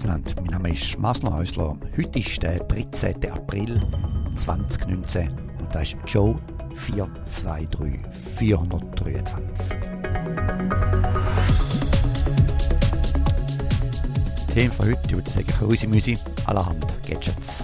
miteinander. Mein Name ist Masno Häusler. Heute ist der 13. April 2019 und das ist Joe 423 423. Themen von heute, ich würde sagen, Rüsi-Müsi, allerhand Gadgets.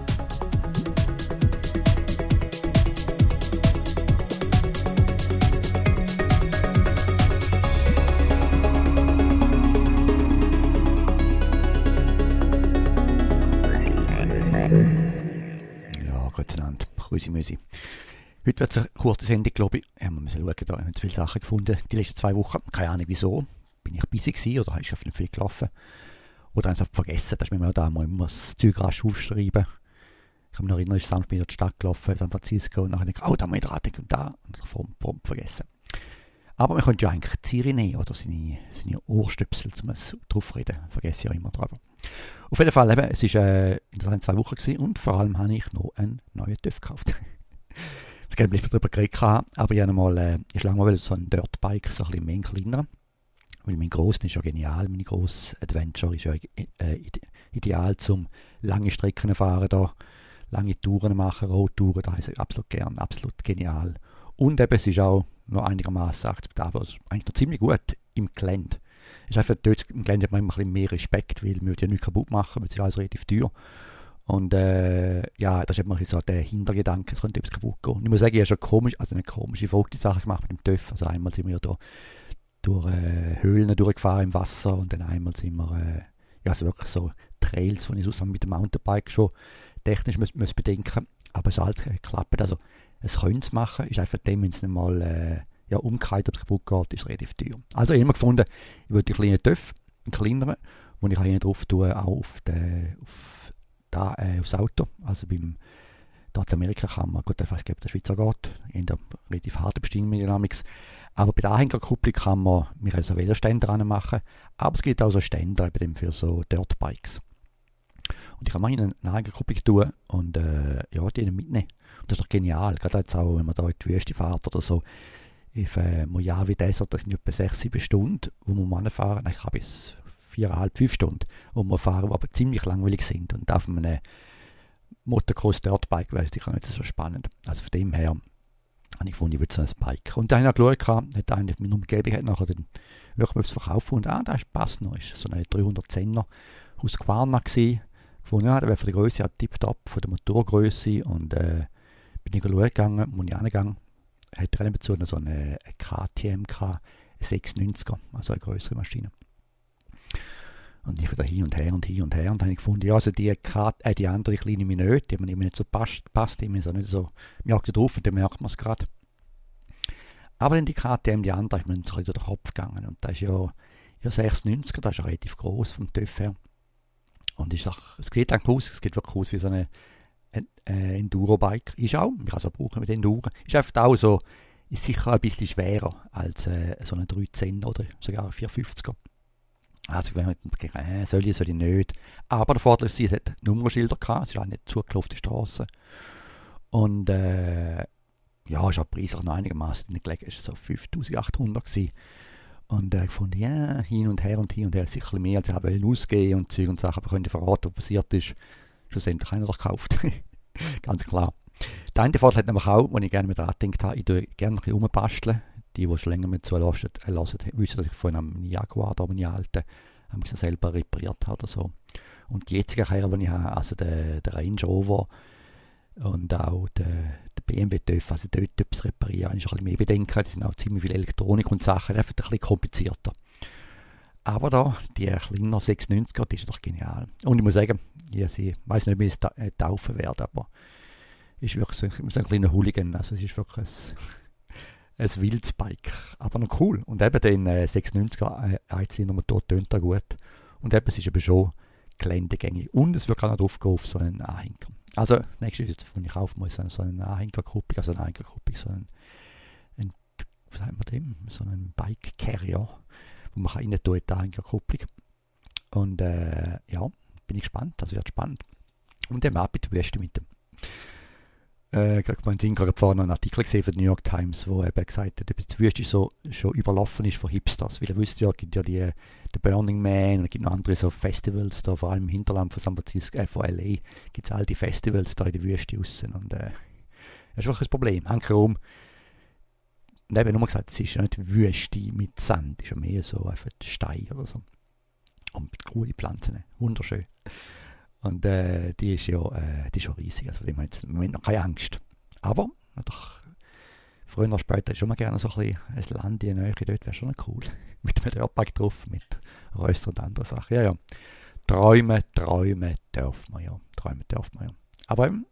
Rüsi-Müsi. Heute wird es eine kurze Sendung, glaube ich. Wir müssen schauen, da haben wir zu viele Sachen gefunden die letzten 2 Wochen. Keine Ahnung wieso. Bin ich busy gewesen oder ist einfach nicht viel gelaufen? Oder einfach vergessen, dass wir mir da immer das Zeug rasch aufschreiben. Ich kann mich noch erinnern, ich bin in die Stadt gelaufen, San Francisco, und nachher denke ich, oh, da muss ich dran denken und da. Und davon vergessen. Aber man könnte ja eigentlich Siri nehmen oder seine Ohrstöpsel, um es drauf reden. Vergesse ich ja immer drauf. Auf jeden Fall, eben, es war interessant 2 Wochen gewesen und vor allem habe ich noch einen neuen TÜV gekauft. Ich habe nicht darüber geredet, aber ich habe mal, ich lange mal so ein Dirtbike, so ein bisschen mehr kleiner. Weil mein Grossen ist ja genial, meine grosse Adventure ist ja ideal zum lange Strecken fahren, da lange Touren machen, Roadtouren, da ist ich absolut gern, absolut genial. Und eben, es ist auch noch einigermaßen akzeptabel, also eigentlich noch ziemlich gut im Gelände. Ist einfach dort im Gelände hat man immer ein bisschen mehr Respekt, weil man will ja nichts kaputt machen, weil es ist alles relativ teuer. Und ja, das ist immer so der Hintergedanke, es könnte etwas kaputt gehen. Und ich muss sagen, ich habe schon komische Fotosachen gemacht mit dem TÜV. Also einmal sind wir da durch Höhlen durchgefahren im Wasser und dann einmal sind wir also wirklich so Trails, die ich sonst mit dem Mountainbike schon technisch muss bedenken. Aber es hat alles geklappt. Also es könnte es machen, ist einfach dem, wenn es nicht mal umgekehrt, ob es kaputt geht, ist relativ teuer. Also ich habe immer gefunden, ich würde die kleinen TÜV, einen kleineren, wo ich einen drauf tue, auch aufs Auto. Also da in Amerika kann man, gut, ich weiß nicht, ob der Schweizer geht, in der relativ harte Bestimmung. Aber bei der Anhängerkupplung kann man so Veloständer ranmachen, aber es gibt auch so Ständer eben für so Dirtbikes. Und ich kann mal eine Anhängerkupplung tun und die mitnehmen. Und das ist doch genial, gerade jetzt auch, wenn man da in die Wüste fährt oder so. Auf Mojave Desert, das sind etwa 6-7 Stunden, wo wir fahren. Ich habe bis 4,5 Stunden, wo wir fahren, die aber ziemlich langweilig sind. Und auf einem Motocross Dirtbike wäre es sicher nicht so spannend. Also von dem her habe ich gefunden, ich würde so ein Bike. Und dann habe ich geschaut, hat einer in meiner Umgebung nachher dann wirklich etwas verkauft und das passt noch. Das war so eine 310er aus Guarna gewesen. Gefunden, ja, der wäre von der Größe tipptopp, von der Motorgröße. Und bin ich gegangen, muss ich angegangen. Hat er dazu so eine KTM 690er, also eine größere Maschine. Und ich wieder hin und her. Und dann habe ich gefunden, ja, also die andere kleine Minute, die mir nicht so passt, die mir so nicht so, mir jagt drauf und dann merkt man es gerade. Aber dann die KTM, die andere, ist mir so ein bisschen durch den Kopf gegangen. Und das ist ja 690er, das ist ja relativ groß vom TÜV her. Und es sieht eigentlich aus, es sieht wirklich aus wie so eine Enduro-Bike. Ist auch, ich kann es auch brauchen mit Enduro. Ist einfach auch so, ist sicher ein bisschen schwerer als so eine 310 oder sogar eine 450er. Also wenn man soll ich nicht. Aber der Vorteil ist, es hat Nummernschilder gehabt, es ist auch nicht zugelaufene Straße. Und ist auch preislich noch einigermaßen gelegen, es war so 5'800 gewesen. Und ich fand, ja, hin und her, sicher mehr als ich ausgeben und Zeug und Sachen, aber könnte verraten, was passiert ist. Schlussendlich habe ich noch gekauft. Ganz klar. Der eine Vorteil hat nämlich auch, wo ich gerne mit dran gedacht habe, ich tue gerne ein bisschen rumbasteln. Die schon länger mit so hören, wissen, dass ich vorhin am Jaguar, da meine alten, selber repariert habe oder so. Und die jetzigen Karre, die ich habe, also der Range Rover und auch der BMW TÜV, also dort etwas reparieren, ist ein bisschen mehr bedenken. Das sind auch ziemlich viele Elektronik und Sachen, das ist ein bisschen komplizierter. Aber da, die kleiner 690er, die ist doch genial. Und ich muss sagen, ich weiß nicht, wie ich es taufen werde, aber ist wirklich so ein kleiner Hooligan. Also es ist wirklich ein wildes Bike, aber noch cool. Und eben den 690er Einzylindermotor tönt da gut. Und eben, es ist eben schon geländegängig. Und es wird auch noch drauf gehen auf so einen Anhänger. Also, nächstes ist jetzt, wenn ich kaufen muss, so einen Anhängerkupplung, so einen Bike Carrier, wo man rein tun in die Anhängerkupplung. Und bin ich gespannt, das wird spannend. Und dann ab in die Wüste mit dem. Man hat gerade vorhin noch einen Artikel gesehen von der New York Times, wo eben gesagt hat, dass die Wüste so schon überlaufen ist von Hipsters. Weil ihr wisst ja, es gibt ja den Burning Man und es gibt noch andere so Festivals, da, vor allem im Hinterland von San Francisco, von L.A. gibt es all die Festivals da in der Wüste draussen. Und das ist wirklich ein Problem. Hankerum. Und eben nur gesagt, es ist ja nicht Wüste mit Sand, es ist ja mehr so einfach Stein oder so. Und coole Pflanzen, wunderschön. Und die ist ja riesig, also dem haben wir im Moment noch keine Angst. Aber doch, früher oder später hätte ich schon mal gerne so ein Land in der Nähe dort, wäre schon noch cool. Mit einem Dörrpark drauf, mit Röster und anderen Sachen. Ja. Träumen dürfen wir ja. Aber eben,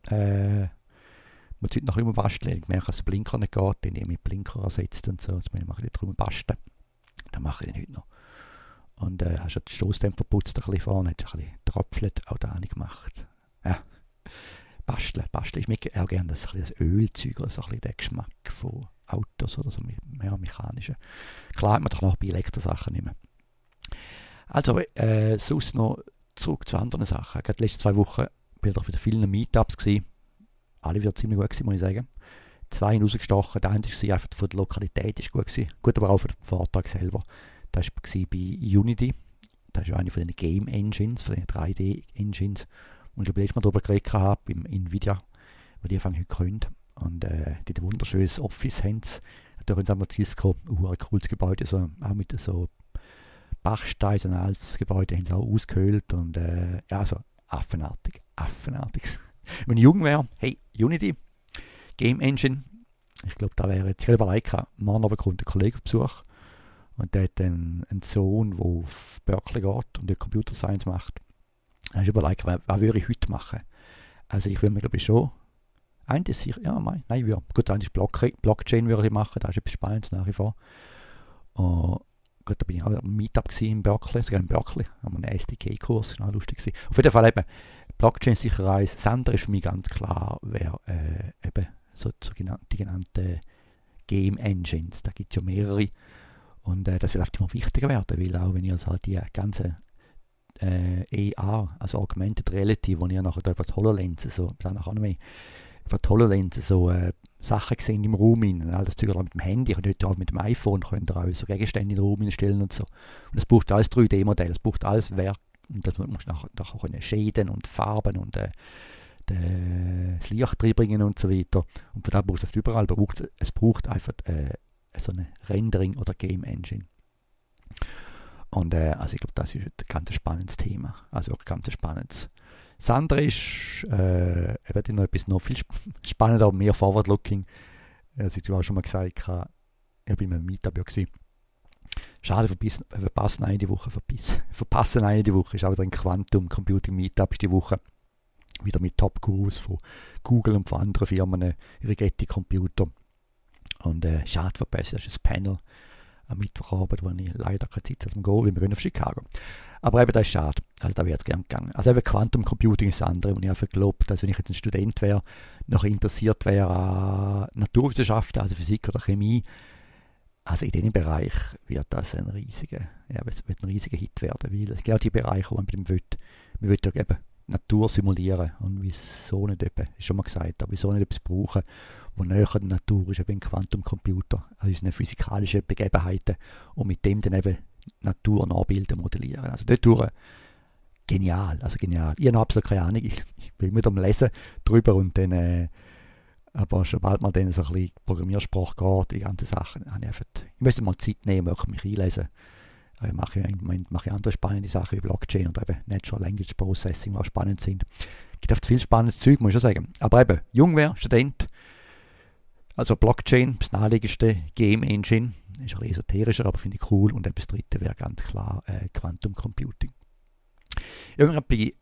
muss heute noch immer basteln. Ich merke, dass der Blinker nicht geht, den ich mit Blinker ersetzt und so. Jetzt muss ich mal drüber basteln. Dann mache ich den heute noch. Und hast du den Stoßdämpfer putzt ein bisschen vorne, hast ein bisschen getröpfelt, auch da nicht gemacht. Ja, basteln. Ich mag auch gerne das Ölzeug oder so ein bisschen den Geschmack von Autos oder so mehr mechanischen. Klar hat man doch noch bei Elektrosachen nicht mehr. Also, sonst noch zurück zu anderen Sachen. Gerade die letzten 2 Wochen bin ich doch wieder vielen Meetups gewesen. Alle wieder ziemlich gut gewesen, muss ich sagen. 2 rausgestochen. Der eine war einfach von der Lokalität ist gut gewesen. Gut, aber auch für den Vortrag selber. Das war bei Unity. Das ist ja eine von den Game Engines, von den 3D-Engines. Und ich glaube, letztes Mal darüber geredet habe, beim Nvidia, wo die heute können. Und die ein wunderschönes Office haben. Da in San Francisco, ein cooles Gebäude, so, auch mit so Bachstein, so ein altes Gebäude, haben sie auch ausgehöhlt. Und ja, so affenartig. Wenn ich jung wäre, hey, Unity, Game Engine, ich glaube, da wäre jetzt gerade überlegt, morgen aber kommt ein Kollege auf Besuch. Und der hat einen Sohn, der auf Berkeley geht und Computer Science macht. Dann habe ich überlegt, was würde ich heute machen? Also ich würde mir, glaube ich, schon eigentlich sicher, ja, nein, gut, eigentlich Blockchain würde ich machen, das ist etwas Spannendes nach wie vor. Gut, da bin ich auch am Meetup in Berkeley, sogar in Berkeley, haben wir einen SDK-Kurs, das war lustig gewesen. Auf jeden Fall eben, Blockchain sicher eins. Das andere ist für mich ganz klar, wäre eben so die genannten Game Engines, da gibt es ja mehrere. Und das wird oft immer wichtiger werden, weil auch wenn ihr also halt die ganze AR, also Augmented Reality, wo ihr nachher über die HoloLens, so, über die HoloLens so Sachen gesehen im Raum rein, all das Zeug mit dem Handy, und heute auch mit dem iPhone könnt ihr auch so Gegenstände in den Raum stellen und so. Und es braucht alles 3D-Modell, es braucht alles Werk, und das muss nachher können Schäden und Farben und das Licht reinbringen und so weiter. Und von da braucht es überall, es braucht einfach so eine Rendering oder Game Engine. Und also ich glaube, das ist ein ganz spannendes Thema. Also auch ganz spannendes. Das andere ist eben noch viel spannender, aber mehr forward-looking. Also ich habe auch schon mal gesagt, ich war bei einem Meetup gewesen. Schade, verpassen eine die Woche. Ist auch wieder ein Quantum Computing Meetup die Woche. Wieder mit Top-Gurus von Google und von anderen Firmen, Rigetti-Computer. Und schade verpassen, das ist ein Panel am Mittwochabend, wo ich leider keine Zeit habe zum Gehen, weil wir gehen auf Chicago. Aber eben, das ist schade. Also da wäre es gerne gegangen. Also eben Quantum Computing ist das andere, und ich habe geglaubt, dass wenn ich jetzt ein Student wäre, noch interessiert wäre an Naturwissenschaften, also Physik oder Chemie, also in diesem Bereich wird das ein riesiger Hit werden, weil es gibt die Bereiche, wo man mit dem will ja eben Natur simulieren und wieso nicht eben, ist schon mal gesagt, aber wieso nicht etwas brauchen, wo näher der Natur ist, eben ein Quantumcomputer, an unseren physikalischen Begebenheiten, und mit dem dann eben Natur nachbilden, modellieren. Also dort genial. Ich habe absolut keine Ahnung, ich bin mit am Lesen drüber, und dann aber sobald man dann so ein bisschen Programmiersprache geht, die ganzen Sachen, ich müsste mal Zeit nehmen, wirklich mich einlesen. Im Moment mache ich andere spannende Sachen wie Blockchain und eben Natural Language Processing, die auch spannend sind. Es gibt viel spannendes Zeug, muss ich schon sagen. Aber eben, jung wäre, Student, also Blockchain, das naheliegendste, Game Engine, ist ein bisschen esoterischer, aber finde ich cool. Und eben das dritte wäre ganz klar Quantum Computing. Irgendwie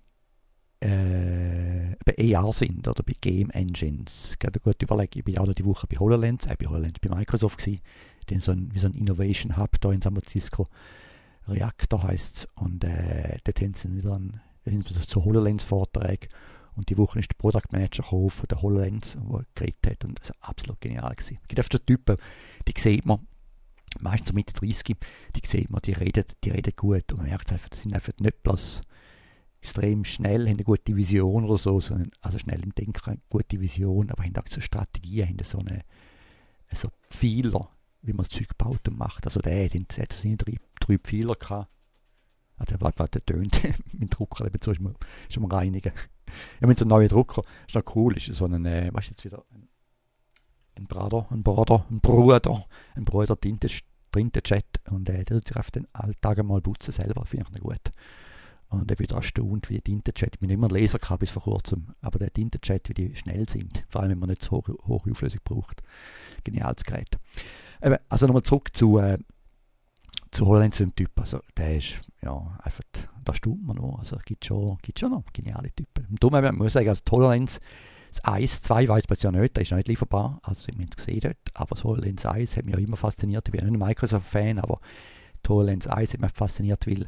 bei AR sind oder bei Game Engines, gerade gut überlegen, ich bin auch noch die Woche bei HoloLens bei Microsoft gewesen, wie so ein Innovation Hub da in San Francisco, Reactor heisst es, und dort haben sie wieder so HoloLens-Vorträge, und die Woche ist der Product Manager von der HoloLens, der geredet hat, und das war absolut genial gewesen. Es gibt einfach so Typen, die sieht man, meistens so Mitte 30, die sieht man, die reden gut, und man merkt einfach, das sind einfach nicht bloß extrem schnell, haben eine gute Vision oder so, also schnell im Denken, eine gute Vision, aber haben auch so Strategien, haben so Pfeiler, wie man das Zeug baut und macht. Also der hat seine drei Pfeiler gehabt. Also der tönt mit dem Drucker, eben so ist man reinigen. Ja, mit so einem neuen Drucker, ist noch cool, ist so ein, was ist jetzt wieder, ein Bruder Tintenchat und der tut sich auf den Alltag mal putzen selber, finde ich noch gut. Und ich bin erstaunt, wie die Tintenchat, ich bin immer einen Laser gehabt bis vor kurzem, aber der Tintenchat, wie die schnell sind, vor allem wenn man nicht so hohe Auflösung braucht. Geniales Gerät. Also nochmal zurück zu HoloLens, dem Typ, also der ist, ja, einfach, da staunt man noch, also es gibt schon noch geniale Typen. Und darum muss ich sagen, also die HoloLens, das 1.2 weiss man es ja nicht, der ist noch nicht lieferbar, also wir haben es gesehen dort, aber das HoloLens 1 hat mich ja immer fasziniert, ich bin ja nicht ein Microsoft-Fan, aber die HoloLens 1 hat mich fasziniert, weil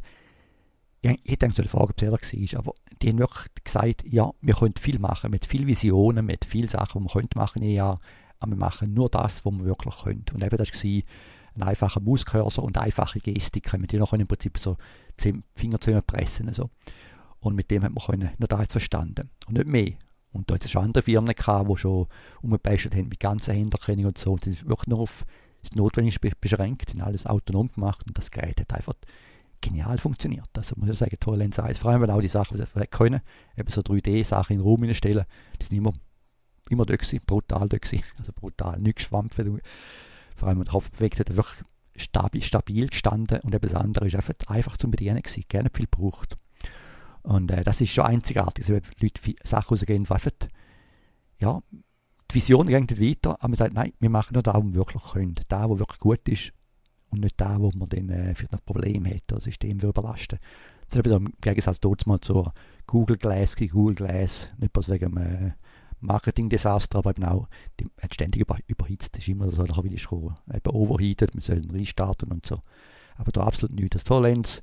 ich denke, so die Frage, ob es ehrlich war, aber die haben wirklich gesagt, ja, wir können viel machen, mit viel Visionen, mit vielen Sachen, die wir machen in Jahr, aber wir machen nur das, was wir wirklich können. Und eben das war ein einfacher Mauscursor und einfache Gestiken, mit denen wir im Prinzip so 10 Finger zusammenpressen. Also. Und mit dem hat man nur das verstanden und nicht mehr. Und da hat es schon andere Firmen gehabt, die schon umgebastelt haben mit ganzen Händerkennung und so. Und sind wirklich nur auf das Notwendige beschränkt, sind alles autonom gemacht und das Gerät hat einfach genial funktioniert. Also muss ich sagen, HoloLens 1, vor allem, weil auch die Sachen, die sie können, eben so 3D-Sachen in den Raum hineinstellen, die sind immer da gewesen, brutal da gewesen. Also brutal, nichts geschwampft. Vor allem, wenn der Kopf bewegt hat, er wirklich stabil gestanden und eben das andere ist einfach zum Bedienen gewesen, gar nicht viel gebraucht. Und das ist schon einzigartig, also wenn Leute Sachen rausgehen, die einfach, ja, die Vision geht nicht weiter, aber man sagt, nein, wir machen nur das, was wir wirklich können, das, was wirklich gut ist und nicht das, wo man dann vielleicht noch Probleme hat oder das System überlasten. Das ist eben im Gegensatz dazu mal zur Google Glass, nicht bloß wegen einem Marketing-Desaster, aber eben auch, die hat ständig überhitzt, das ist immer so, da will ich schon eben overheated, wir sollen restarten und so. Aber da absolut nichts. Das HoloLens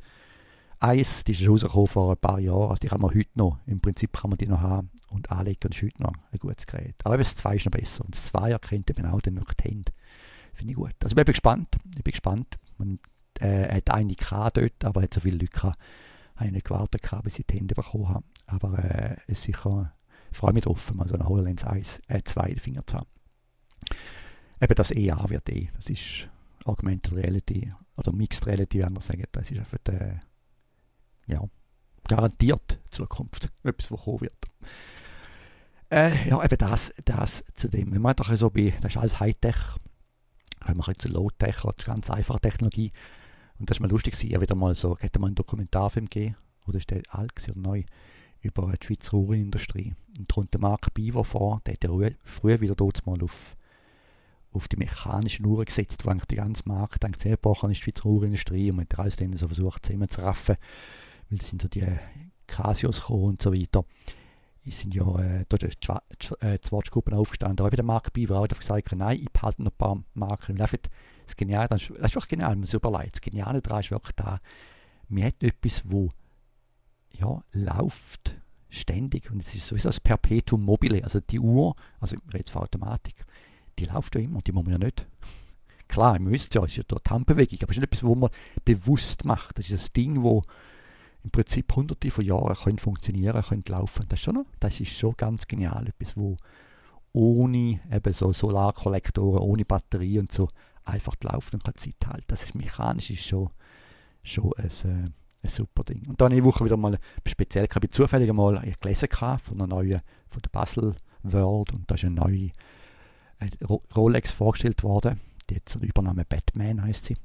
1, die ist rausgekommen vor ein paar Jahren, also die kann man heute noch, im Prinzip kann man die noch haben und anlegen und ist heute noch ein gutes Gerät. Aber eben das 2 ist noch besser und das 2 erkennt eben auch den wirklich die Hände. Finde ich gut. Also ich bin gespannt. Man hat einige gehabt dort, aber hat so viele Leute gehabt, habe ich nicht gewartet gehabt, bis ich die Hände bekommen habe. Aber es ist sicher, ich freue mich drauf, mal so eine HoloLens 2 in den Finger zu haben. Eben das AR wird das ist Augmented Reality oder Mixed Reality, wie andere sagen, das ist einfach ja, garantiert Zukunft, etwas, was kommen wird. Ja, eben das zu dem. Wenn man doch so das ist alles Hightech, haben wir jetzt so Low-Tech oder ganz einfache Technologie. Und das war mal lustig, wieder mal so, hätte man einen Dokumentarfilm gegeben, oder ist der alt oder neu, über die Schweizer Uhrenindustrie. Und da kommt der Marc Biver vor, der hat ja früher wieder dort mal auf die mechanischen Uhren gesetzt, wo eigentlich der ganze Markt eigentlich sehr gebrochen ist, die Schweizer Uhrenindustrie, und man hat alles dann so versucht zusammenzuraffen, weil das sind so die Casios gekommen und so weiter. Es sind ja da ist die Swatch-Gruppen aufgestanden, aber der Marc Biver hat gesagt, nein, ich behalte noch ein paar Marken. Das ist genial, das ist wirklich genial, wenn man sich überlegt. Das Geniale daran ist wirklich da, man hat etwas, wo ja, läuft ständig und es ist sowieso das Perpetuum mobile, also die Uhr, also ich rede jetzt von Automatik, die läuft ja immer und die muss man ja nicht. Klar, man müsste ja, es ist ja dort die Handbewegung, aber es ist nicht etwas, was man bewusst macht. Das ist ein Ding, wo im Prinzip hunderte von Jahren können funktionieren, können laufen. Das ist schon ganz genial, etwas, wo ohne eben so Solarkollektoren, ohne Batterie und so einfach laufen und kann Zeit halten. Das ist mechanisch ist schon ein super Ding. Und dann eine Woche wieder mal speziell, ich habe zufällig mal gelesen von der Basel World, und da ist eine neue Rolex vorgestellt worden. Die hat so den Übernamen Batman, heisst sie.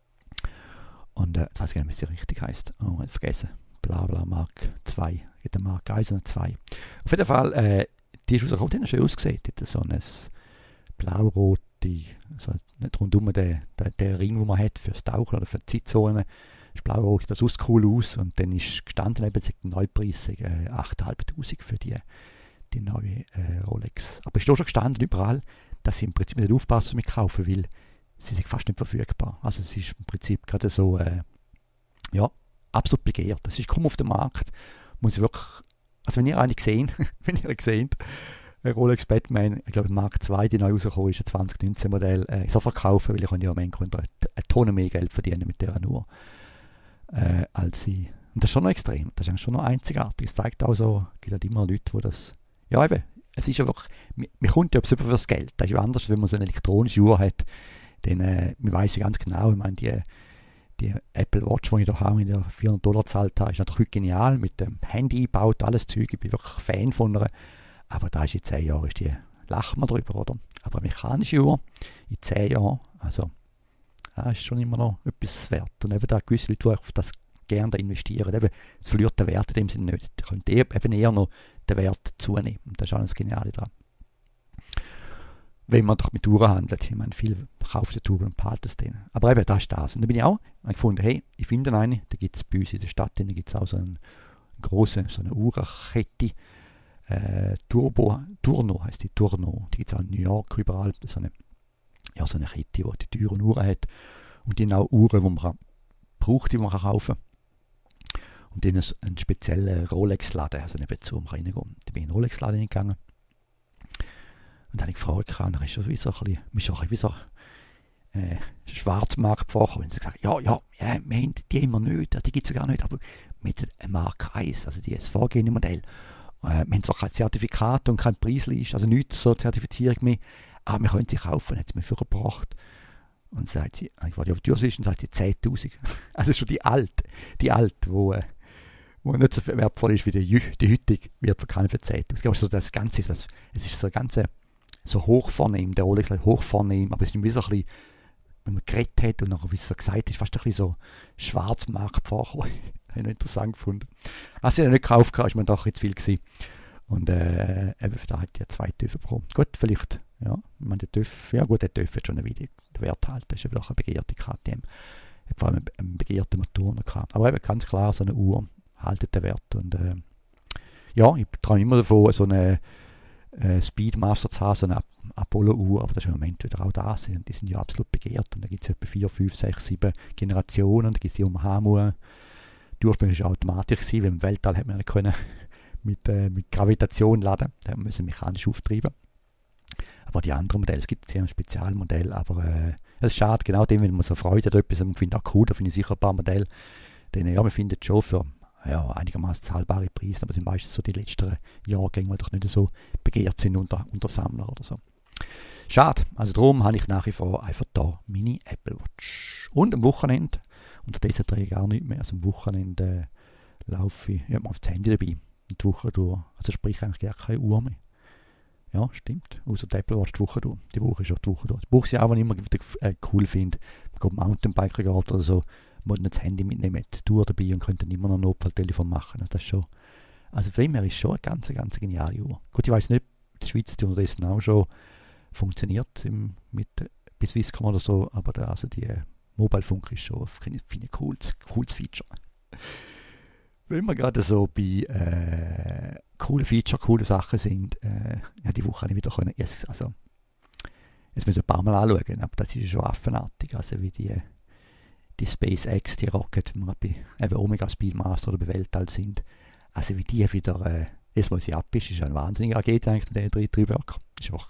Und ich weiß gar nicht, wie sie richtig heisst. Oh, ich habe vergessen. Blabla Mark 2. Geht der Mark 1 und 2. Auf jeden Fall, die ist rausgekommen, die hat schön ausgesehen. Die hat so ein blau-rote, so nicht rundum der Ring, den man hat fürs Tauchen oder für die Zeitzonen. Das blau-rot sieht das cool aus. Und dann ist gestanden, eben der Neupreis 8'500 für die neue Rolex. Aber es ist auch schon gestanden überall, dass sie im Prinzip nicht aufpassen mit kaufen, weil sie sind fast nicht verfügbar. Also es ist im Prinzip gerade so, ja, absolut begehrt. Das ist kaum auf den Markt. Muss ich wirklich, also wenn ihr eine gesehen, Rolex Batman, ich glaube Mark 2, die neu rausgekommen ist, ein 2019 Modell, so verkaufen, weil ich kann ja am Ende eine Tonne mehr Geld verdienen mit dieser Uhr, als sie Und das ist schon noch extrem, das ist eigentlich schon noch einzigartig. Es zeigt auch so, es gibt halt immer Leute, die das, ja eben, es ist einfach, man kommt ja über das Geld. Das ist ja anders, wenn man so eine elektronische Uhr hat, dann, man weiss ja ganz genau, ich meine, die Apple Watch, die ich da habe, mit der $400 gezahlt habe, ist natürlich heute genial, mit dem Handy eingebaut, alles Zeug, ich bin wirklich Fan von einer. Aber da ist in 10 Jahren, lachen wir drüber, oder? Aber eine mechanische Uhr in 10 Jahren, also, ist schon immer noch etwas wert. Und eben da gewisse Leute, die auf das gerne investieren, eben, es verliert den Wert in dem Sinne nicht. Da könnte eben eher noch den Wert zunehmen. Und das ist auch das Geniale daran. Wenn man doch mit Uhren handelt. Ich meine, viele kaufen die Uhren und behalten es denen. Aber eben, das ist das. Und da bin ich auch gefunden, hey, ich finde eine, da gibt es bei uns in der Stadt, da gibt es auch so eine grosse, so eine Uhrenkette, Tourno heisst die, Tourno. Die gibt es auch in New York überall, so eine Kette, die teuren Uhren hat. Und die haben auch Uhren, die man braucht, die man kaufen kann. Und dann einen speziellen Rolex-Laden, also nebenzu, um reingehen. Da bin ich in den Rolex-Laden gegangen. Und dann habe ich gefragt, und dann ist es wie so ein bisschen Schwarzmarkt vorgekommen. Und sie gesagt, ja, wir haben die immer nicht, die gibt es ja gar nicht, aber mit einer Marke 1, also die ist das vorgehende Modell. Wir haben zwar kein Zertifikat und keine Preisliste, also nichts so Zertifizierung mehr, aber wir können sie kaufen, hat sie mir vorgebracht. Und sagt sie, ich war die auf die Tür und sagt sie 10'000. Also schon die alte, wo nicht so wertvoll ist wie die heutige, wird verkauft für 10'000. Aber so das Ganze, es ist so ganz so hoch vornehm, der Rolex ist hoch vornehm, aber es ist wie so ein bisschen, wenn man geredet hat und nachher, wie es so gesagt ist, fast ein bisschen so Schwarzmarkt vorgekommen. Habe ich noch interessant gefunden. Als ich ihn nicht gekauft habe, ist mir doch jetzt viel gewesen. Und eben für da hat ich 2 TÜV bekommen. Gut, vielleicht, ja, ich meine, der TÜV hat schon eine Weile den Wert halten. Das ist eben auch eine begehrte KTM. Hat vor allem einen begehrten Motor noch gehabt. Aber eben ganz klar, so eine Uhr haltet den Wert. Und ich träume immer davon, so eine Speedmaster zu haben, so eine Apollo-Uhr, aber das ist im Moment wieder auch da. Die sind ja absolut begehrt. Und da gibt es etwa 4, 5, 6, 7 Generationen. Da gibt es die Yamaha-Uhr. Die ursprünglich war automatisch, weil im Weltall hat man nicht können mit Gravitation laden. Da müssen wir mechanisch auftreiben. Aber die anderen Modelle, es gibt ein Spezialmodell, aber es ist schade, genau dem, wenn man so Freude hat, etwas, man findet auch cool, da finde ich sicher ein paar Modelle, denen, ja, man findet schon für einigermaßen zahlbare Preise, aber sind meistens so die letzten Jahrgänge, die doch nicht so begehrt sind unter Sammler oder so. Schade, also darum habe ich nach wie vor einfach da meine Apple Watch. Und am Wochenende, unterdessen trage ich gar nichts mehr, also am Wochenende laufe ich, mal auf das Handy dabei, die Woche durch, also sprich eigentlich gar keine Uhr mehr. Ja, stimmt. Außer die Apple Watch die Woche durch. Die Woche ist auch die Woche durch. Die brauche ich auch, wenn ich immer wieder cool finde. Man geht Mountainbiker geht oder so, muss nicht das Handy mitnehmen, die Tour dabei und könnte dann immer noch ein Notfalltelefon machen. Das ist schon, also für mich ist schon eine ganz geniale Uhr. Gut, ich weiss nicht, die Schweiz hat unterdessen auch schon funktioniert mit bis Swisscom oder so, aber die Mobile-Funk ist schon ein cooles Feature. Wenn wir gerade so bei coole Feature, coole Sachen sind, die Woche habe ich wieder können, jetzt müssen wir ein paar Mal anschauen, aber das ist schon affenartig, also wie die SpaceX, die Rocket, wenn wir bei Omega Speedmaster oder bei Weltall sind, also wie die wieder, erstmal sie ab ist eine wahnsinnige Rakete eigentlich, in den 3 Werken, ist einfach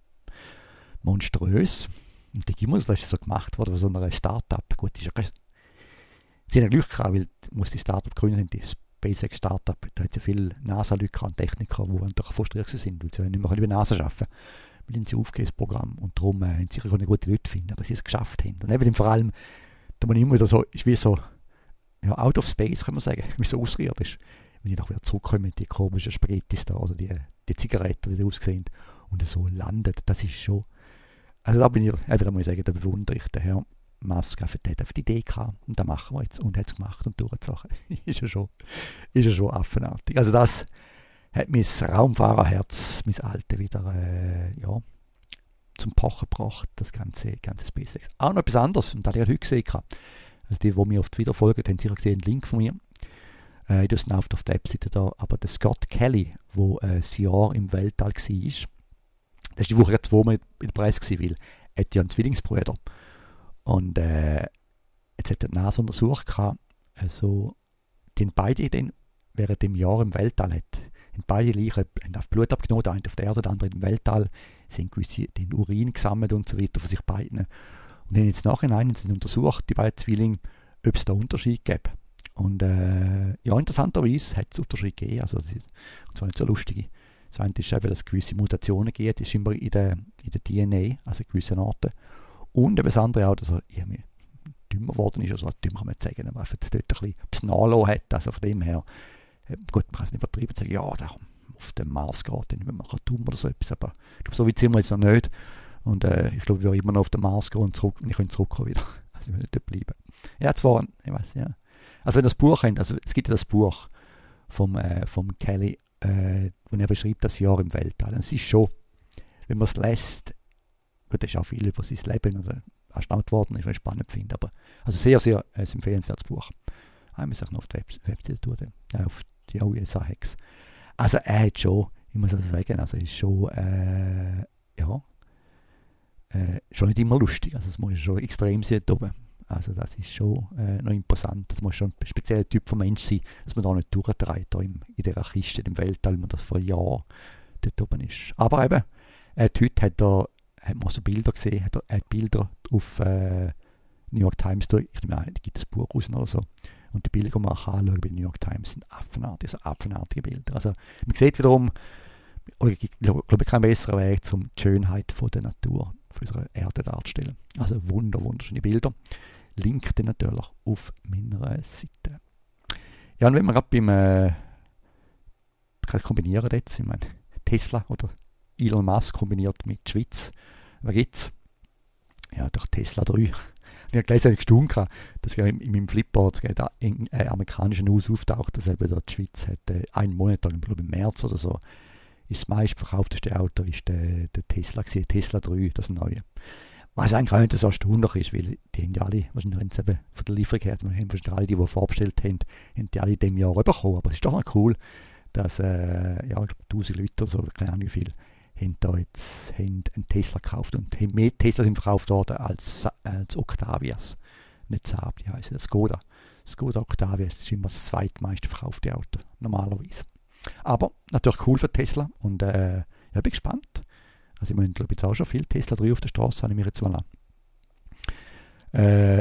monströs. Und die Gimmels, das ist so gemacht worden von so einer Start-up. Gut, sie haben Glück gehabt, weil die Start-up gründen, die SpaceX Start-up, da hat es ja viele NASA-Leute und Techniker, die einfach frustriert sind, weil sie nicht mehr bei NASA arbeiten. Weil sie aufgegeben, das Programm. Und darum haben sie sicher gute Leute finden, aber sie es geschafft haben. Und eben vor allem, da man immer wieder so, ist wie so, ja, out of space, kann man sagen, wie so außerirdisch. Wenn ich noch wieder zurückkomme mit die komischen Spaghettis da, oder die Zigaretten, wie die aussehen, und so landet, das ist schon, also da muss ich sagen, da bewundere ich den Herrn Musk, der hat auf die Idee gehabt, und das machen wir jetzt, und hat es gemacht und durchgezogen. ist ja schon affenartig. Also das hat mein Raumfahrerherz, mein Alte, wieder zum Pochen gebracht, das ganze SpaceX. Auch noch etwas anderes, und das habe ich heute gesehen. Also die mir oft wieder folgen, haben sicher gesehen, einen Link von mir. Ich tue es auf der Webseite da, aber der Scott Kelly, der ein Jahr im Weltall war, das war die Woche 2 Mal in der Presse, weil er hat ja einen Zwillingsbruder. Und jetzt hat die NASA untersucht, also den beide dann während dem Jahr im Weltall haben beide Leichen auf Blut abgenommen, der eine auf der Erde, der andere im Weltall, sind gewisse den Urin gesammelt und so weiter von sich beiden. Und dann jetzt nachhinein untersucht, die beiden Zwillinge, ob es da Unterschied gäbe. Und ja, interessanterweise hat es Unterschiede gegeben, also und zwar nicht so lustige. Das eine ist eben, dass es gewisse Mutationen gibt, das ist immer in der DNA, also in gewissen Orten. Und eben das andere auch, dass er irgendwie dümmer geworden ist, also was dümmer kann man nicht sagen, aber einfach, dass dort ein bisschen nachgelassen hat, also von dem her, gut, man kann es nicht übertrieben sagen, ja, der auf den Mars geht, dann wenn man dumm oder so etwas, aber ich glaube, so weit sind wir jetzt noch nicht. Und ich glaube, wir werden immer noch auf den Mars gehen und zurück, ich könnte zurückkommen wieder. Also ich will nicht dort bleiben. Ja, zwar, ich weiß ja. Also wenn ihr das Buch kennt, also es gibt ja das Buch vom Kelly, wo er beschreibt das Jahr im Weltall. Und es ist schon, wenn man es lässt, gut, das ist auch viel über sein Leben oder erstaunt worden, was ich spannend finde, aber also sehr, sehr ein empfehlenswertes Buch. Ich muss auch noch auf die Webseite tun, auf die USA-Hex. Also er hat schon, ich muss also sagen, also ist schon, schon nicht immer lustig, also es muss schon extrem sein dort oben. Also das ist schon noch imposant, das muss schon ein spezieller Typ von Mensch sein, dass man da nicht durchdreht, da in dieser Kiste, im Weltall, wenn man das vor Jahren dort oben ist. Aber eben, heute hat man so Bilder gesehen, hat Bilder auf New York Times, ich nehme an, da gibt es ein Buch raus oder so, und die Bilder, die man anschauen bei New York Times, sind affenartige Bilder. Also man sieht wiederum, ich glaube, keinen besseren Weg, um die Schönheit von der Natur, von unserer Erde darzustellen. Also wunderschöne Bilder. Link dann natürlich auf meiner Seite. Ja, und wenn wir gerade kann ich kombinieren jetzt, ich meine, Tesla oder Elon Musk kombiniert mit der Schweiz, was gibt's? Ja, durch Tesla 3. Ich habe gelesen, ich gestaunt, dass in meinem Flipboard in amerikanischen News auftaucht, dass eben die Schweiz hat einen Monat, ich glaube im März oder so, ist das meistverkaufteste Auto ist der Tesla gewesen, Tesla 3, das neue. Was eigentlich auch nicht so erstaunlich ist, weil die haben ja alle, wahrscheinlich eben von der Lieferung her, wir haben wahrscheinlich alle, die vorbestellt haben die alle in diesem Jahr bekommen. Aber es ist doch noch cool, dass, ich glaube 1000 Leute oder so, keine Ahnung wie viel, haben einen Tesla gekauft und haben mehr Teslas verkauft worden als Octavias. Nicht Saab, die heißen das Skoda. Skoda Octavia ist immer das zweitmeist verkaufte Auto, normalerweise. Aber natürlich cool für Tesla und ich bin gespannt. Also ich meine, glaube jetzt auch schon viel Tesla 3 auf der Straße, habe ich mir jetzt mal an.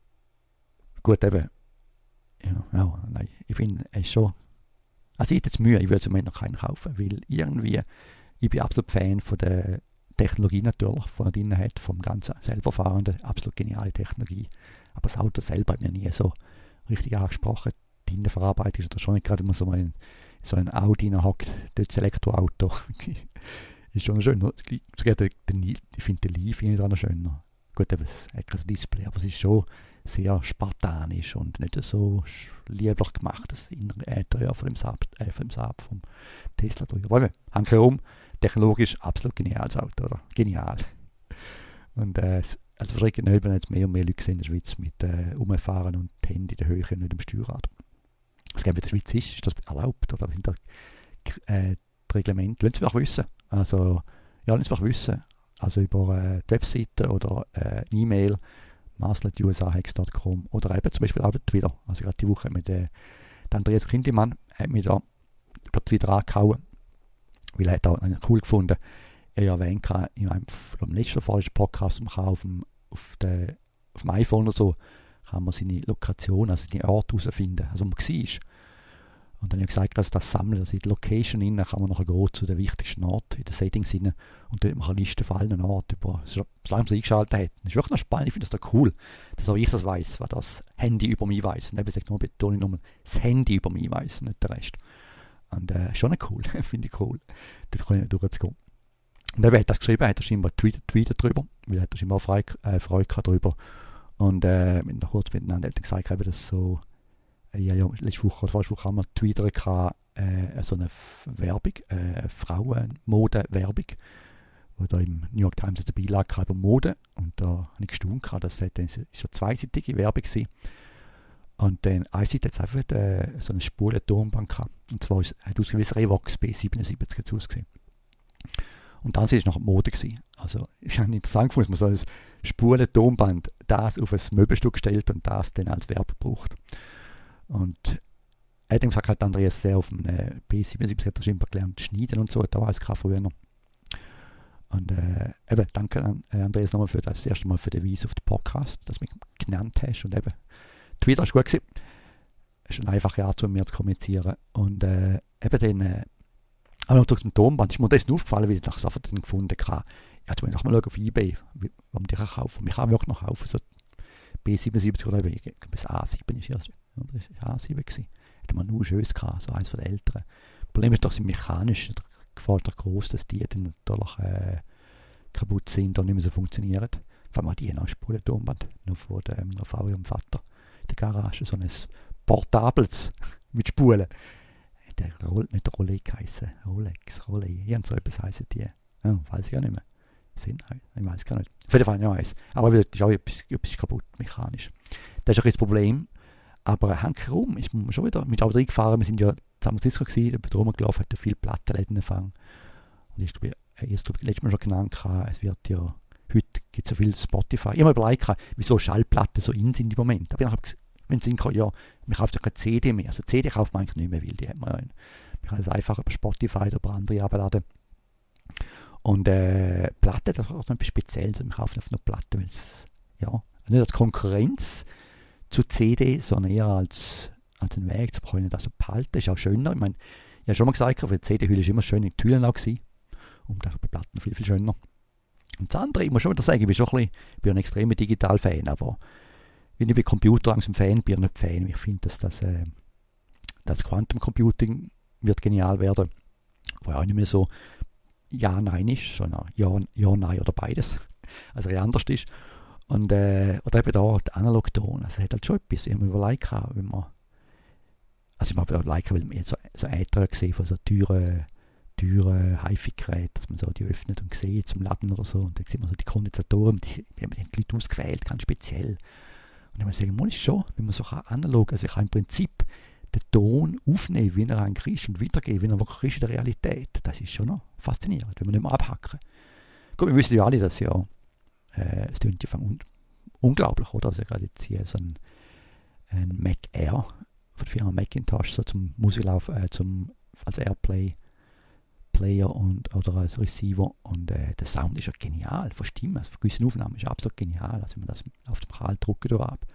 Gut, eben. Ja, nein, ich finde, es ist schon. Also ich hätte jetzt Mühe, ich würde es im Moment noch keinen kaufen, weil irgendwie, ich bin absolut Fan von der Technologie natürlich, von der drinnen hat, vom ganzen selberfahrenden, absolut geniale Technologie. Aber das Auto selber hat mir nie so richtig angesprochen. Die Innenverarbeitung ist oder schon nicht gerade immer so ein Audi hockt, dort das Elektroauto. Ist schon schön. Ich finde den Leaf noch schöner. Gut, eben, es hat kein Display, aber es ist schon sehr spartanisch und nicht so lieblich gemacht, das innere Interieur von dem Saab, vom Tesla 3. Aber eben, technologisch absolut geniales Auto, oder? Genial. Und also verschreckt nicht, wenn jetzt mehr und mehr Leute in der Schweiz mit rumfahren und die Hände in der Höhe und nicht im Steuerrad. Was in der Schweiz ist das erlaubt, oder sind da die Reglemente? Lassen Sie mich wissen. Also, ja, lassen Sie mich wissen. Also über die Webseite oder eine E-Mail, maslet.usahex.com oder eben zum Beispiel auch Twitter. Also gerade die Woche mit Andreas Kindimann hat mich da über Twitter angehauen, weil er hat auch cool gefunden. Er erwähnt in einem letzten vorletzten Podcast auf dem iPhone oder so, kann man seine Lokation, also seine Ort herausfinden, also wo man war. Und dann habe ich gesagt, dass das Sammeln, also in der Location innen kann man nachher gehen zu den wichtigsten Orten, in den Settings innen, und dort machen Listen von allen Orten, solange man sie eingeschaltet hat. Das ist wirklich noch spannend, ich finde das da cool, dass auch ich das weiss, was das Handy über mich weiss. Und eben sagt nur, betone ich nochmal, das Handy über mich weiss, nicht der Rest. Und schon cool, finde ich cool, dort kann ich durchzugehen. Und er hat das geschrieben, hat er scheinbar tweetet drüber, weil er hat scheinbar Freude darüber. Und noch kurz miteinander hat er gesagt, dass so, letzte Woche oder vorletzte Woche haben wir Twitter gehabt, so eine Werbung, Frauenmode-Werbung, wo da im New York Times eine Beilage über Mode, und da habe ich gestaunt, dass es so zweiseitige Werbung war. Und dann eine Seite hat es einfach so eine Spulen-Tonband gehabt. Und zwar hat es ausgewiesen Revox B77 jetzt ausgesehen. Und dann war es noch die Mode gewesen. Also ich habe interessant gefunden, dass man so ein Spulen-Tonband das auf ein Möbelstück stellt und das dann als Werbung braucht. Und er hat gesagt, Andreas sehr auf einem B77 hat er scheinbar gelernt schneiden und so, hat auch alles früher noch. Und eben, danke an Andreas nochmal für das erste Mal für den Weise auf den Podcast, dass du mich genannt hast. Und eben, Twitter war gut gewesen. ist eine einfache Art, mit mir zu kommunizieren. Und eben dann, auch noch durch den Tonband ist mir das aufgefallen, weil ich nachher sofort dann gefunden habe, ja, jetzt muss ich noch mal schauen auf eBay, wo man die kann kaufen. Man kann wirklich noch kaufen, so B77 oder bis A7 ist erst. Ja, das war A7 gewesen. Hätte man nur schönes gehabt, so eins von den älteren. Das Problem ist, dass sie mechanisch, der Gefahr ist groß, dass die dann natürlich kaputt sind und nicht mehr so funktionieren. Vor allem die noch Spulentonband, noch von dem VW und Vater in der Garage, so ein portables mit Spulen. Der nicht Rolex heißen, Rolex, irgend so etwas heissen die. Ja, weiß ich auch nicht mehr. Ich weiß gar nicht. Auf jeden Fall ja eins. Aber das ist auch etwas kaputt, mechanisch. Das ist ein das Problem. Aber hankerum ist man schon wieder mit Auto reingefahren. Wir sind ja in San Francisco gewesen, da bin ich rumgelaufen, hat viele Plattenläden angefangen. Und ich habe letztes Mal schon genannt, es wird ja, heute gibt es so viel Spotify. Ich habe mir überlegt, wieso Schallplatten so in sind im Moment. Aber ich habe wenn sie kommen, ja, man kauft ja keine CD mehr. Also CD kauft man eigentlich nicht mehr, weil die hat man ja. Man kann es einfach über Spotify oder über andere abladen. Und Platten, das ist auch noch etwas Spezielles. Wir kaufen einfach nur Platten, weil es, ja, nicht als Konkurrenz zu CD, sondern eher als einen Weg zu können, das zu behalten. Ist auch schöner. Ich meine, ich habe schon mal gesagt, für die CD-Hülle ist immer schön in die Hüllen auch gewesen. Und das bei Platten viel, viel schöner. Und das andere, ich muss schon wieder sagen, ich bin ein extremer Digital-Fan, aber wenn ich bei Computer langsam Fan bin, nicht Fan. Ich finde, dass das Quantum Computing wird genial werden, wo auch nicht mehr so ja, nein ist, sondern ja, nein oder beides. Also anders ist. Und, oder eben da der Analogton. Also es hat halt schon etwas, wenn man überlegt, wenn man, also ich habe überlegt, weil man so Einträge gesehen von so teuren HiFi-Geräten, dass man so die öffnet und sieht zum Laden oder so. Und dann sieht man so die Kondensatoren, die haben die Leute ausgewählt, ganz speziell. Und dann muss ich sagen, man ist schon, wenn man so analog, also ich kann im Prinzip den Ton aufnehmen, wie er eigentlich ist und wiedergeben, wie er wirklich ist in der Realität. Das ist schon noch faszinierend, wenn man nicht mehr abhacken. Gut, wir wissen ja alle, dass ja es klingt ja unglaublich, oder? Also gerade jetzt hier so ein Mac Air von der Firma Macintosh, so zum Musiklauf, als Airplay Player oder als Receiver, und der Sound ist ja genial, von Stimme, also von gewissen Aufnahmen ist absolut genial, also wenn man das auf dem Kanal drücken da ab.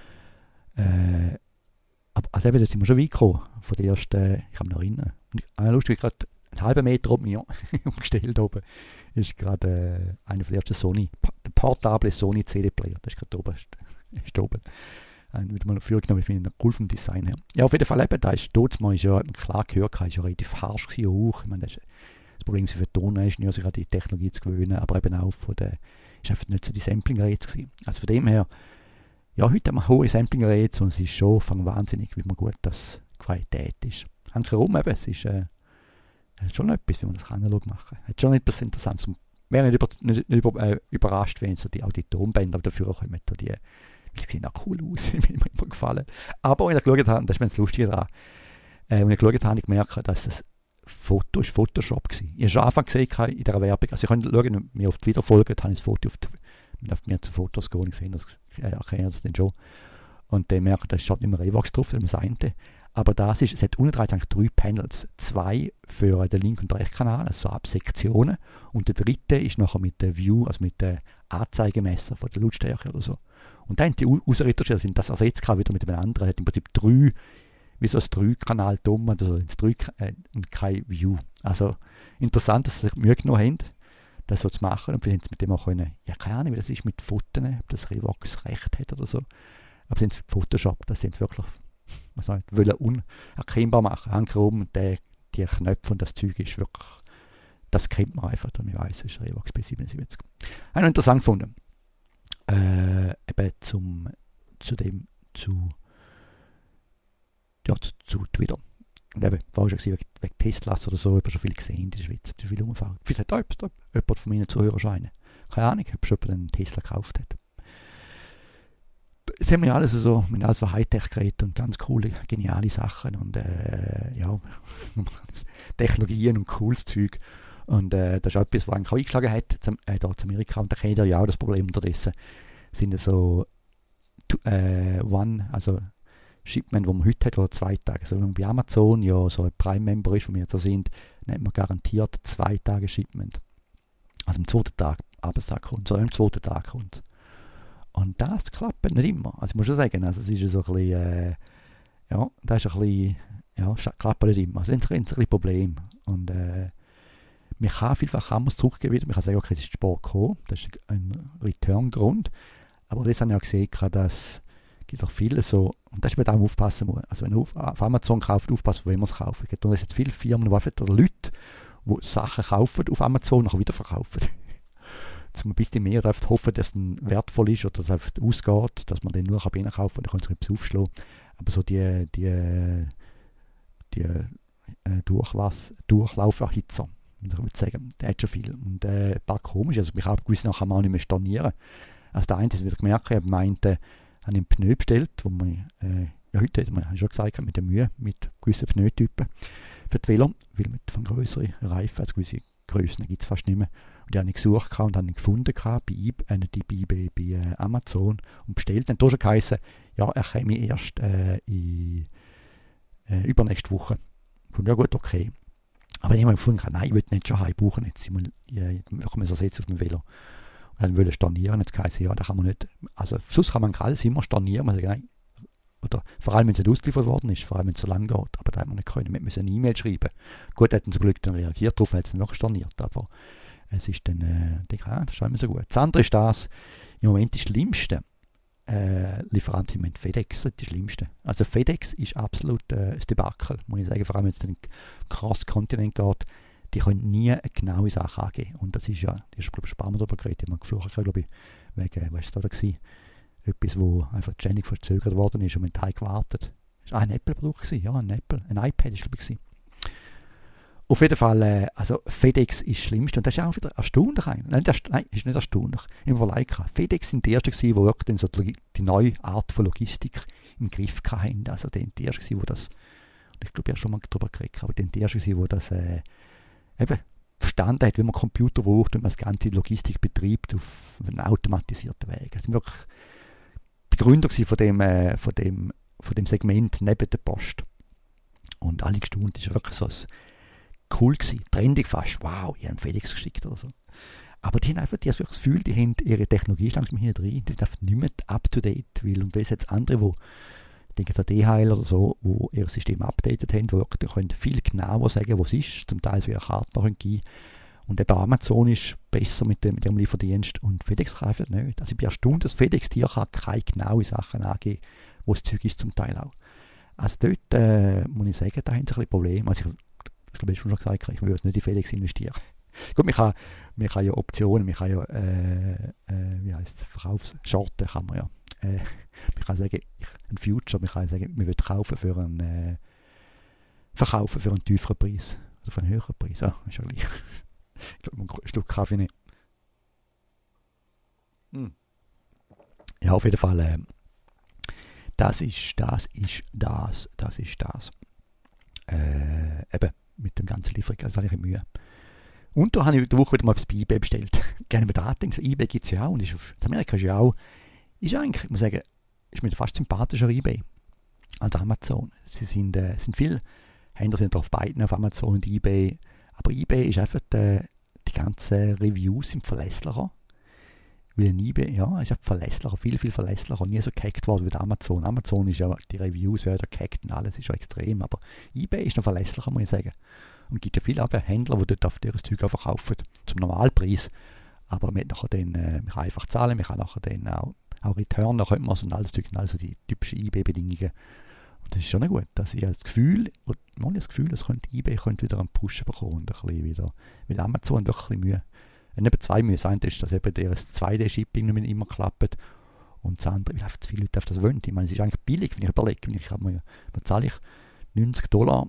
Aber also eben, da sind wir schon weit gekommen, von der ersten, ich kann mich noch erinnern, und lustig, gerade einen halben Meter oben mir umgestellt oben, ist gerade einer von der ersten Sony, der portable Sony CD-Player, das ist gerade oben, ist oben. Wieder mal vorgenommen, ich finde ihn cool vom Design her. Ja, auf jeden Fall eben, da ist Totsmann, ist ja klar gehört, ist ja relativ harsch gewesen, auch. Ich meine, das Problem für die Toningenieur, sich an die Technologie zu gewöhnen, aber eben auch ist einfach nicht so die Sampling-Rates gewesen. Also von dem her, ja, heute haben wir hohe Sampling-Rates und es ist schon wahnsinnig, wie man gut das Qualität ist. Hankerum eben, es ist schon etwas, wie man das analog machen kann. Es ist schon etwas Interessantes. Ich wäre nicht überrascht, wenn so auch die Tonbänder dafür kommen, die sehen auch cool aus, mir immer gefallen. Aber wenn ich geschaut habe, das ist mir das Lustige daran, wenn ich geschaut habe, habe ich gemerkt, dass das Foto ist Photoshop war. Ich habe schon Anfang gesehen in dieser Werbung, also ich kann schauen, mir auf Twitter folgen, habe ich das Foto auf mir zu Fotos gehen, ich sehe das, erkenne das dann schon. Und dann merke ich, da steht nicht mehr Revox drauf, das ist das eine. Aber es hat unten dran 3 Panels. 2 für den linken und rechten Kanal, also ab Sektionen. Und der dritte ist nachher mit der View, also mit dem Anzeigemesser von der Lautstärke oder so. Und dann die ausretuschiert sind, das ersetzt gerade wieder mit dem anderen. Hat im Prinzip 3, wie so ein 3-Kanal dumm, also und kein View. Also interessant, dass sie sich Mühe genommen haben, das so zu machen. Und wir haben mit dem auch können, ja, keine Ahnung, wie das ist mit Fotos, ob das Revox recht hat oder so. Aber sind Photoshop, das sind wirklich, was soll ich, wollen unerkennbar machen. Hankerum, die Knöpfe und das Zeug ist wirklich, das kennt man einfach, und man weiss, es ist Revox B77. Habe ich interessant gefunden. Eben zu Twitter. Und eben, war schon wegen Teslas oder so, ich habe schon viel gesehen in der Schweiz, ich viel rumfahren. Vielleicht hat auch jemand von meinen Zuhörern schon einen. Keine Ahnung, ob schon jemand einen Tesla gekauft hat. Jetzt haben wir alles so, mit alles so Hightech-Geräte und ganz coole, geniale Sachen und ja, Technologien und cooles Zeug. Und das ist auch etwas, was eigentlich auch eingeschlagen hat, hier in Amerika, und da kennt ihr ja auch das Problem unterdessen, sind so also Shipment, die man heute hat, oder 2 Tage. Also wenn man bei Amazon ja so ein Prime-Member ist, wo wir jetzt so sind, dann hat man garantiert 2 Tage Shipment. Also am 2. Tag, Arbeitstag kommt, so am 2. Tag kommt. Und das klappt nicht immer. Also ich muss schon sagen, also es ist so ein bisschen, Ja, das ist ein bisschen, ja, klappt nicht immer. Das ist ein bisschen Problem. Und man kann vielfach zurückgeben wieder. Man kann sagen, okay, es ist Sport gekommen. Das ist ein Return-Grund. Aber das habe ich auch gesehen, dass es gibt auch viele so, und das ist bei dem aufpassen muss. Also wenn man auf Amazon kauft, aufpassen, wo man es kauft. Es gibt jetzt viele Firmen, oder Leute, die Sachen kaufen auf Amazon und nachher wieder verkaufen. Zum ein bisschen mehr hoffen, dass es wertvoll ist oder dass es ausgeht, dass man den nur reinkaufen kann und dann kann sich etwas aufschlagen. Aber so die Durchlauferhitzer, ich würde sagen, der hat schon viel. Und ein paar komisch, also ich habe gewusst, nachher kann man auch nicht mehr stornieren. Also der eine hat wieder gemerkt, ich meinte, habe einen Pneu bestellt, wo man, heute hat man schon gesagt, mit der Mühe, mit gewissen Pneutypen für die Velo, weil mit von größeren Reifen, also gewisse Grössen gibt es fast nicht mehr. Und die habe ich gesucht und habe ihn gefunden bei Amazon und bestellt. Dann hat schon geheißen, ja, er käme erst übernächste Woche. Und ja gut, okay. Aber ich habe gefunden, nein, ich will nicht schon brauchen jetzt. Ich muss ersetzen auf dem Velo. Und dann wollte ich stornieren. Jetzt geheißen, ja, da kann man nicht. Also sonst kann man alles immer stornieren. Man sagt, nein. Oder vor allem, wenn es nicht ausgeliefert worden ist, vor allem, wenn es so lange geht. Aber da haben wir nicht können. Wir müssen eine E-Mail schreiben. Gut, er hat zum Glück dann reagiert darauf, hat es dann wirklich storniert. Aber es ist dann, das ist schon immer so gut. Das andere ist das, im Moment das Schlimmste. Lieferant im Moment FedEx, das ist das Schlimmste. Also FedEx ist absolut das Debakel, muss ich sagen. Vor allem, wenn es dann Cross-Kontinent geht, die können nie eine genaue Sache angeben. Und das ist ja, das ist, glaube ich, ein paar Mal darüber geredet, die haben geflucht, glaube ich, wegen, was war das da? Etwas, wo einfach ständig verzögert worden ist und man hat gewartet. Das war ein Apple-Produkt, ja, ein iPad ist glaube ich. Auf jeden Fall, also FedEx ist das Schlimmste und das ist auch wieder erstaunlich eigentlich. Nein, ist nicht erstaunlich. Ich überlege, FedEx sind die Ersten gewesen, die wirklich so die neue Art von Logistik im Griff hatten. Also die Ersten, die das, ich glaube, ich habe schon mal darüber geredet, aber die Ersten, die das eben verstanden hat, wie man Computer braucht und man das ganze Logistik betreibt auf einen automatisierten Weg. Das sind wirklich Begründer von dem Segment neben der Post. Und alle gestaunt, das ist wirklich so cool gewesen, trendig fast. Wow, ich habe FedEx geschickt oder so. Aber die haben einfach das Gefühl, die haben ihre Technologie langsam hier drin, die sind einfach nicht mehr up to date, weil und das jetzt andere, wo ich denke an DHL oder so, wo ihr System updated haben, wo die können viel genauer sagen, wo es ist, zum Teil so eine Karte noch geben. Und eben Amazon ist besser mit dem Lieferdienst und FedEx kann einfach nicht. Also ich bin erstaunt, dass FedEx dir keine genaue Sachen angeben, wo das Zeug ist zum Teil auch. Also dort muss ich sagen, da haben sie ein bisschen Probleme. Also ich glaube, ich habe schon gesagt, ich würde nicht in FedEx investieren. Gut, man kann ja Optionen, man kann ja, wie heisst es, Verkaufsschorten kann man ja. Man kann sagen, ein Future, man kann sagen, man will verkaufen für einen tieferen Preis. Oder für einen höheren Preis. Ja, ist ja gleich. Ich glaube, ein Stück Kaffee nicht. Ja, auf jeden Fall, das ist das. Eben, mit dem ganzen Lieferung, also habe ich Mühe. Und da habe ich die Woche wieder mal aufs eBay bestellt. Gerne mit Daten, so eBay gibt es ja auch, und ist in Amerika ist ja auch, ist eigentlich, ich muss sagen, ist mir fast sympathischer eBay als Amazon. Sie sind viele Händler sind auf beiden, auf Amazon und eBay, aber eBay ist einfach, die ganzen Reviews sind verlässlicher. Weil ein eBay, ja, ist verlässlicher, viel verlässlicher und nie so gehackt worden wie Amazon. Amazon ist ja, die Reviews werden gehackt und alles ist ja extrem, aber eBay ist noch verlässlicher, muss ich sagen. Und es gibt ja viele Händler, die dort auf dieses Zeug auch verkaufen, zum Normalpreis. Aber man kann einfach zahlen, man kann nachher dann auch returnen, könnte man und alles Zeug, also die typischen eBay-Bedingungen. Und das ist schon gut, dass ich das Gefühl, eBay könnte wieder einen Push bekommen und ein bisschen wieder, weil Amazon doch ein bisschen Mühe. Eben zwei Mühe. Das eine ist, dass eben das 2D-Shipping nicht immer klappt. Und das andere, weil einfach zu viele Leute auf das wollen. Ich meine, es ist eigentlich billig, wenn ich überlege. Was zahle ich? $90?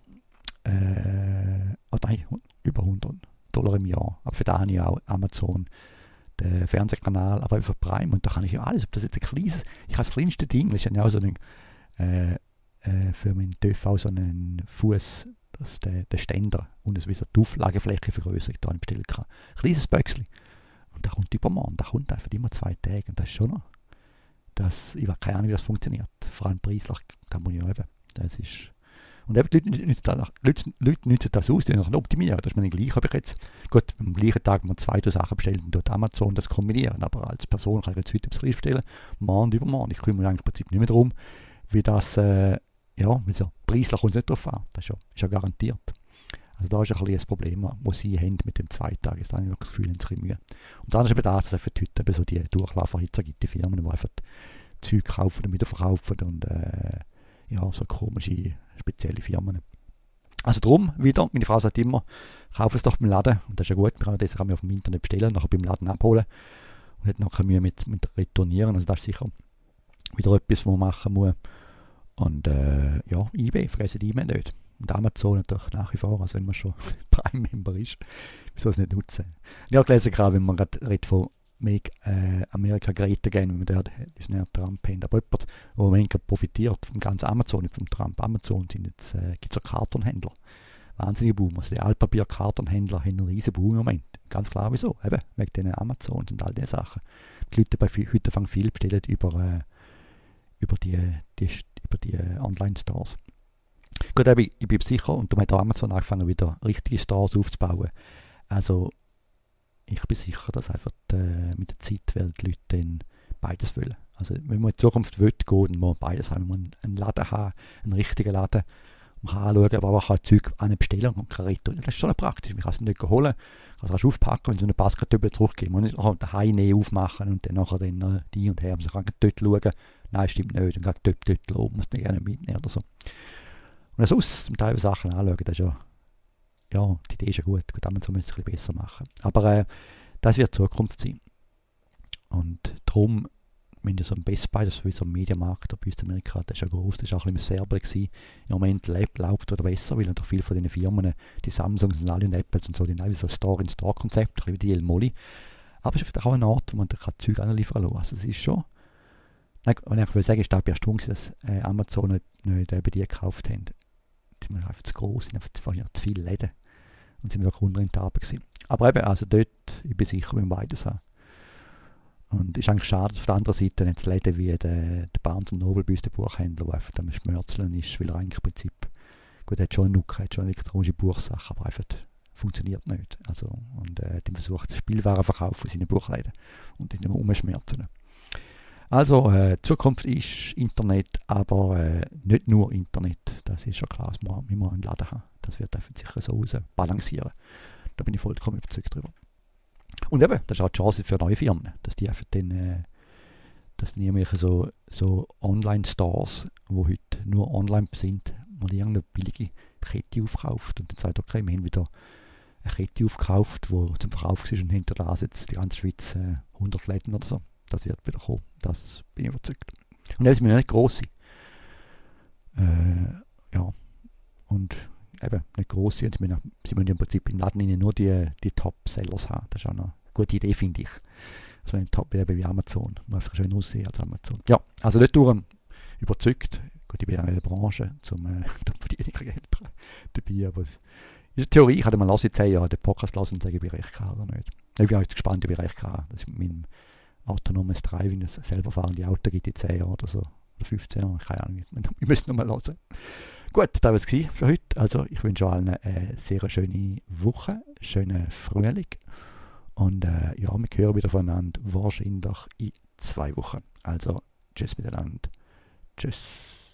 Nein, über $100 im Jahr. Aber für da habe ich auch Amazon, den Fernsehkanal, aber für Prime. Und da kann ich ja alles, ob das jetzt ein kleines, ich habe das kleinste Ding, das ist ja auch so ein, für meinen TV so einen Fuß, das der Ständer und es wie so die Auflagefläche vergrößert, da ich bestellen kann. Ein kleines Böckchen. Und der kommt übermorgen, der kommt einfach immer 2 Tage. Und das ist schon noch, ich habe keine Ahnung, wie das funktioniert. Vor allem preislich, da muss ich auch eben, das ist, und eben die Leute nutzen das aus, die noch optimieren. Das ist mir gleich, habe ich jetzt, gut, am gleichen Tag, wenn man 2 Sachen bestellt und dort Amazon das kombinieren, aber als Person kann ich jetzt heute etwas bestellen, morgen und übermorgen. Ich kümmere mich eigentlich im Prinzip nicht mehr darum, wie das ja, also preislich kommt es nicht drauf an. Das ist ja garantiert. Also da ist ein bisschen das Problem, das sie haben mit dem 2 Tagen. Da habe ich noch das Gefühl, ein bisschen Mühe. Und dann ist eben das, dass es für die heute eben so die Durchlauferhitzer gibt, die Firmen, die einfach Zeug kaufen und wieder verkaufen und ja, so komische, spezielle Firmen. Also darum, wieder, meine Frau sagt immer, kauf es doch beim Laden. Und das ist ja gut, man kann das auf dem Internet bestellen, nachher beim Laden abholen. Und hat noch keine Mühe mit Retournieren. Also das ist sicher wieder etwas, was man machen muss. Und ja, eBay, vergessen eBay nicht. Und Amazon natürlich nach wie vor, also wenn man schon Prime-Member ist, wieso es nicht nutzen. Ich habe gelesen, gerade wenn man gerade von Make America Great Again, wenn man da ist nicht Trump haben, aber jemand, der im Moment profitiert vom ganzen Amazon, nicht vom Trump. Amazon sind jetzt, gibt es ja Kartonhändler. Wahnsinnige Boom. Also die Altpapier-Kartonhändler haben einen riesen Boom im Moment. Ganz klar, wieso? Eben, wegen den Amazons und all diese Sachen. Die Leute heute fangen viel bestellen über die Online-Stores. Gut, ich bin sicher, und darum hat auch Amazon angefangen, wieder richtige Stores aufzubauen. Also, ich bin sicher, dass einfach mit der Zeit werden die Leute dann beides wollen. Also, wenn man in Zukunft will, dann muss man beides haben. Man muss einen Laden haben, einen richtigen Laden. Man kann anschauen, aber auch ein Zeug an eine Bestellung und keine Rettung. Das ist schon praktisch. Man kann es nicht holen, also kannst du aufpacken, wenn so eine Passkartüte zurückgeben. Man muss nicht daheim näher aufmachen und dann nachher dann die und her. Man kann dort schauen, nein, stimmt nicht, und kann dort loben, muss nicht gerne mitnehmen oder so. Und sonst zum Teil Sachen anschauen, das ist ja, die Idee ist ja gut. Gut, Amazon müsste es ein bisschen besser machen. Aber das wird Zukunft sein. Und darum, wenn du so ein Best Buy, das ist wie so ein Mediamarkt bei uns in Amerika, das ist ja groß, das war auch ein bisschen miserabel gewesen. Im Moment läuft es wieder besser, weil natürlich viele von diesen Firmen, die Samsungs und alle und Apples und so, die haben so ein Store-in-Store-Konzept, ein bisschen wie die Molly. Aber es ist vielleicht auch ein Ort, wo man Zeug anliefern kann. Also es ist schon, wenn ich will sagen, ist da erstaunt, dass Amazon nicht bei die gekauft haben. Die sind einfach zu groß, sind einfach zu viele Läden und sind wirklich unrentabel gewesen. Aber eben, also dort, ich bin sicher, wir beides haben. Und es ist eigentlich schade, dass auf der anderen Seite nicht Läden wie der Barnes & Noble bei uns, der Buchhändler, der einfach am Schmörzeln ist, weil er eigentlich im Prinzip, gut, er hat schon eine Nuke, hat schon eine elektronische Buchsache, aber einfach funktioniert nicht. Also, und die versucht Spielwaren zu verkaufen in seinen Buchläden und die nicht mehr umschmerzen. Also, Zukunft ist Internet, aber nicht nur Internet. Das ist schon klar, dass wir einen Laden haben. Das wird einfach sicher so balancieren. Da bin ich vollkommen überzeugt drüber. Und eben, das ist auch die Chance für neue Firmen, dass die einfach dann, dass dann irgendwelche so Online-Stores, die heute nur online sind, mal irgendeine billige Kette aufkauft und dann sagt, okay, wir haben wieder eine Kette aufgekauft, die zum Verkauf ist und hinterlassen jetzt die ganze Schweiz 100 Läden oder so. Das wird wieder kommen, das bin ich überzeugt. Und das müssen nicht gross sein. Ja, und eben nicht gross sein. Sie müssen im Prinzip im Laden nur die Top-Sellers haben. Das ist auch eine gute Idee, finde ich. Also ein Top wie Amazon. Man muss schön aussehen als Amazon. Ja, also nicht nur überzeugt. Gut, ich bin auch in der Branche, zum verdienen Geld dabei. Aber in der Theorie, ich hatte mal in 10 Jahren den Podcast lassen und sagen, ob ich recht habe oder nicht. Ich bin auch gespannt, ob ich recht habe. Das ist mit meinem autonomes Driving, das selber fahrende Auto gibt in 10 Jahren oder so. Oder 15 Jahren, keine Ahnung. Wir müssen noch mal hören. Gut, das war es für heute. Also ich wünsche allen eine sehr schöne Woche, schönen Frühling. Und ja, wir hören wieder voneinander wahrscheinlich in 2 Wochen. Also tschüss miteinander. Tschüss.